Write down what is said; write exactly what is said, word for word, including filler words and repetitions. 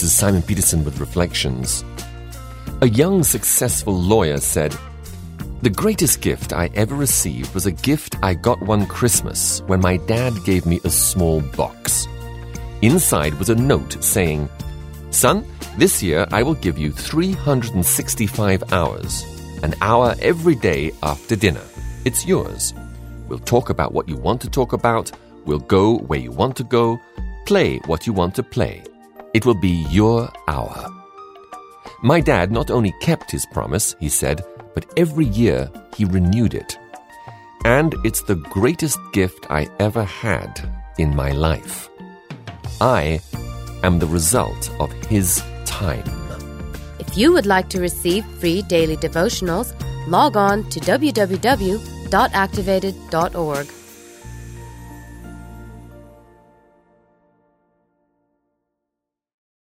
is Simon Peterson with Reflections. A young, successful lawyer said, "The greatest gift I ever received was a gift I got one Christmas when my dad gave me a small box. Inside was a note saying, 'Son, this year I will give you three hundred sixty-five hours, an hour every day after dinner. It's yours. We'll talk about what you want to talk about. We'll go where you want to go. Play what you want to play. It will be your hour.' My dad not only kept his promise," he said, "but every year he renewed it. And it's the greatest gift I ever had in my life. I am the result of his time." If you would like to receive free daily devotionals, log on to w w w dot activated dot org.